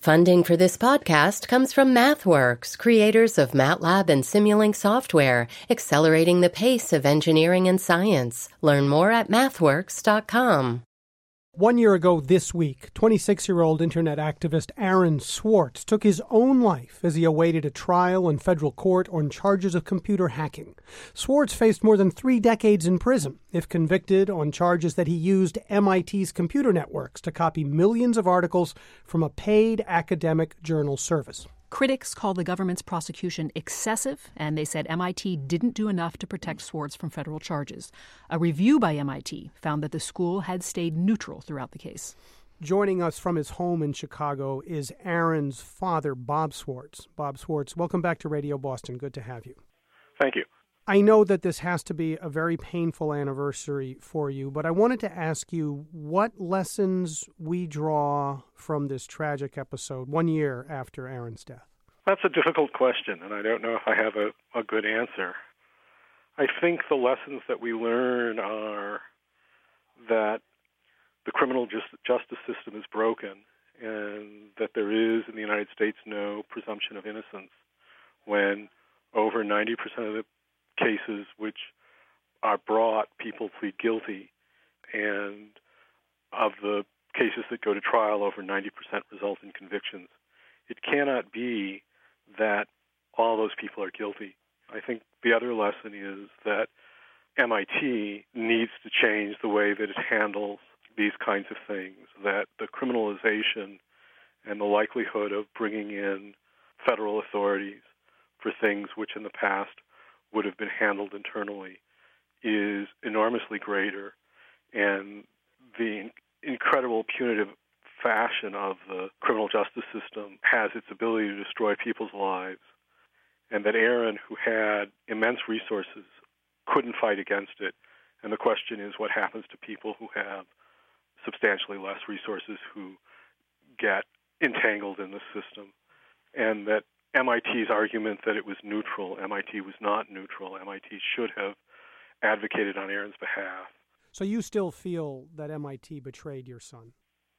Funding for this podcast comes from MathWorks, creators of MATLAB and Simulink software, accelerating the pace of engineering and science. Learn more at mathworks.com. 1 year ago this week, 26-year-old internet activist Aaron Swartz took his own life as he awaited a trial in federal court on charges of computer hacking. Swartz faced more than 3 decades in prison if convicted on charges that he used MIT's computer networks to copy millions of articles from a paid academic journal service. Critics call the government's prosecution excessive, and they said MIT didn't do enough to protect Swartz from federal charges. A review by MIT found that the school had stayed neutral throughout the case. Joining us from his home in Chicago is Aaron's father, Bob Swartz. Bob Swartz, welcome back to Radio Boston. Good to have you. Thank you. I know that this has to be a very painful anniversary for you, but I wanted to ask you what lessons we draw from this tragic episode 1 year after Aaron's death. That's a difficult question, and I don't know if I have a good answer. I think the lessons that we learn are that the criminal justice system is broken and that there is in the United States no presumption of innocence when over 90% of the cases which are brought, people plead guilty, and of the cases that go to trial, over 90% result in convictions. It cannot be that all those people are guilty. I think the other lesson is that MIT needs to change the way that it handles these kinds of things, that the criminalization and the likelihood of bringing in federal authorities for things which in the past would have been handled internally is enormously greater, and the incredible punitive fashion of the criminal justice system has its ability to destroy people's lives, and that Aaron, who had immense resources, couldn't fight against it. And the question is what happens to people who have substantially less resources, who get entangled in the system, and that MIT's argument that it was neutral, MIT was not neutral. MIT should have advocated on Aaron's behalf. So you still feel that MIT betrayed your son?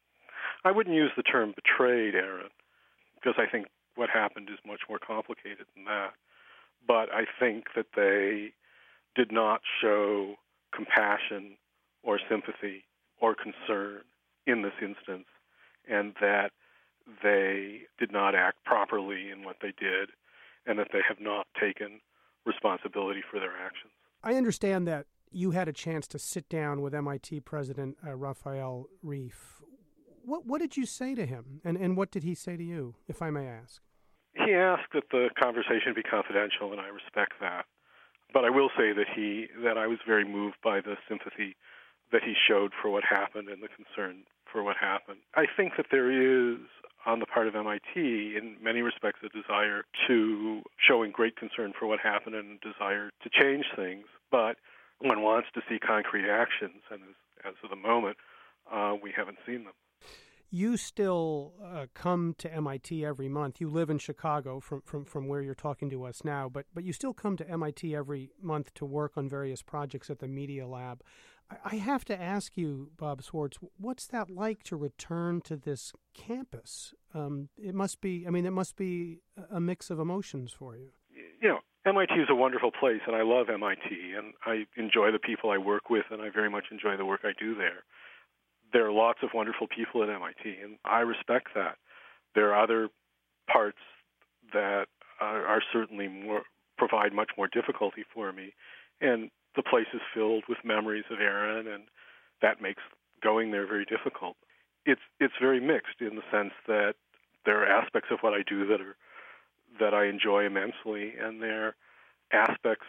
I wouldn't use the term betrayed Aaron, because I think what happened is much more complicated than that. But I think that they did not show compassion or sympathy or concern in this instance, and that they did not act properly in what they did, and that they have not taken responsibility for their actions. I understand that you had a chance to sit down with MIT President Rafael Reif. What did you say to him, and what did he say to you, if I may ask? He asked that the conversation be confidential, and I respect that. But I will say that I was very moved by the sympathy that he showed for what happened and the concern for what happened. I think that there is, on the part of MIT, in many respects, a desire to showing great concern for what happened and a desire to change things. But one wants to see concrete actions, and as of the moment, we haven't seen them. You still come to MIT every month. You live in Chicago from where you're talking to us now, but you still come to MIT every month to work on various projects at the Media Lab. I have to ask you, Bob Swartz, what's that like to return to this campus? It must be a mix of emotions for you. You know, MIT is a wonderful place, and I love MIT, and I enjoy the people I work with, and I very much enjoy the work I do there. There are lots of wonderful people at MIT, and I respect that. There are other parts that are certainly provide much more difficulty for me, and the place is filled with memories of Aaron, and that makes going there very difficult. It's very mixed in the sense that there are aspects of what I do that I enjoy immensely, and there are aspects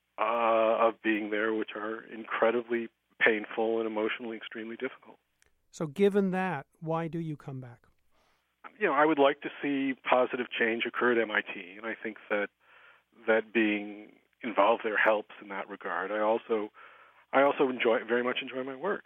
of being there which are incredibly painful and emotionally extremely difficult. So given that, why do you come back? You know, I would like to see positive change occur at MIT, and I think that being involved there helps in that regard. I also very much enjoy my work.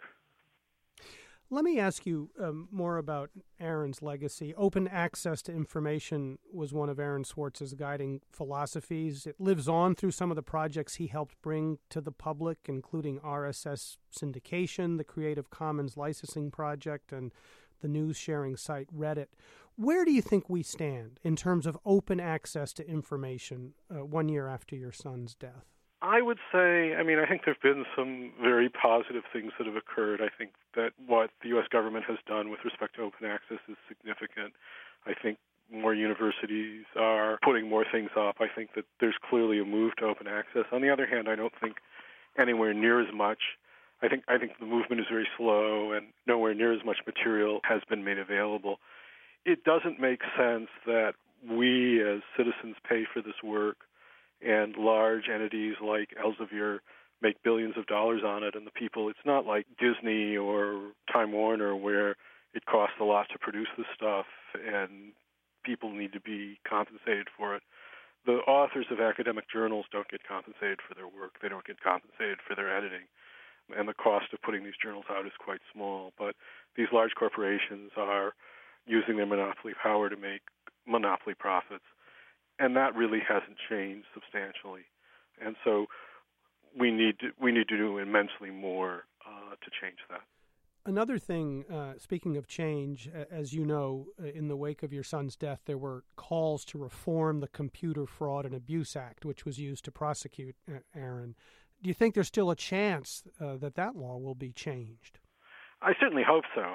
Let me ask you more about Aaron's legacy. Open access to information was one of Aaron Swartz's guiding philosophies. It lives on through some of the projects he helped bring to the public, including RSS syndication, the Creative Commons licensing project, and the news sharing site Reddit. Where do you think we stand in terms of open access to information 1 year after your son's death? I would say, I think there have been some very positive things that have occurred. I think that what the U.S. government has done with respect to open access is significant. I think more universities are putting more things up. I think that there's clearly a move to open access. On the other hand, I don't think anywhere near as much. I think the movement is very slow and nowhere near as much material has been made available. It doesn't make sense that we as citizens pay for this work and large entities like Elsevier make billions of dollars on it, and the people, it's not like Disney or Time Warner where it costs a lot to produce this stuff and people need to be compensated for it. The authors of academic journals don't get compensated for their work. They don't get compensated for their editing. And the cost of putting these journals out is quite small. But these large corporations are using their monopoly power to make monopoly profits. And that really hasn't changed substantially. And so we need to do immensely more to change that. Another thing, speaking of change, as you know, in the wake of your son's death, there were calls to reform the Computer Fraud and Abuse Act, which was used to prosecute Aaron. Do you think there's still a chance that law will be changed? I certainly hope so.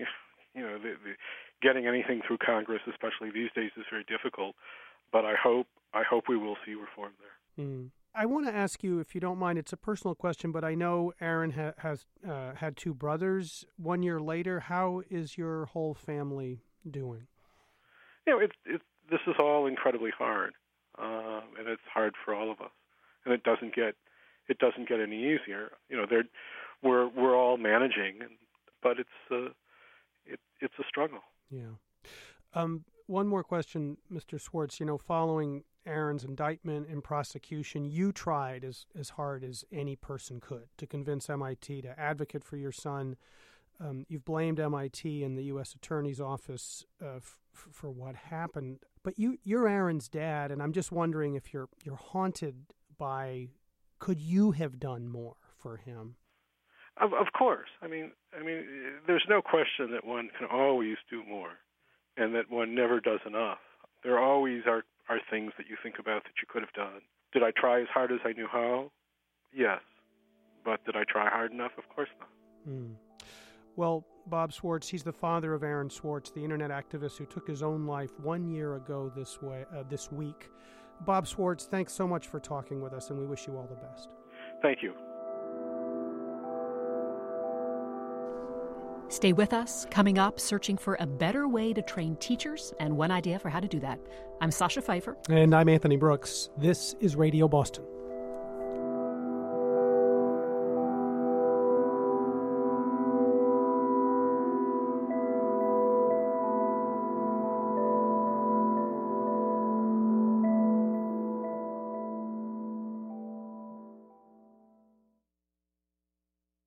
Getting anything through Congress, especially these days, is very difficult. But I hope we will see reform there. Mm. I want to ask you, if you don't mind, it's a personal question, but I know Aaron has had two brothers 1 year later. How is your whole family doing? This is all incredibly hard, and it's hard for all of us. And it doesn't get any easier. We're all managing, but it's a struggle. Yeah. One more question, Mr. Swartz. Following Aaron's indictment and prosecution, you tried as hard as any person could to convince MIT to advocate for your son. You've blamed MIT and the U.S. Attorney's Office for what happened. But you're Aaron's dad, and I'm just wondering if you're haunted by, could you have done more for him? Of course. There's no question that one can always do more, and that one never does enough. There always are things that you think about that you could have done. Did I try as hard as I knew how? Yes. But did I try hard enough? Of course not. Mm. Well, Bob Swartz, he's the father of Aaron Swartz, the internet activist who took his own life 1 year ago this week. Bob Swartz, thanks so much for talking with us, and we wish you all the best. Thank you. Stay with us. Coming up, searching for a better way to train teachers and one idea for how to do that. I'm Sasha Pfeiffer. And I'm Anthony Brooks. This is Radio Boston.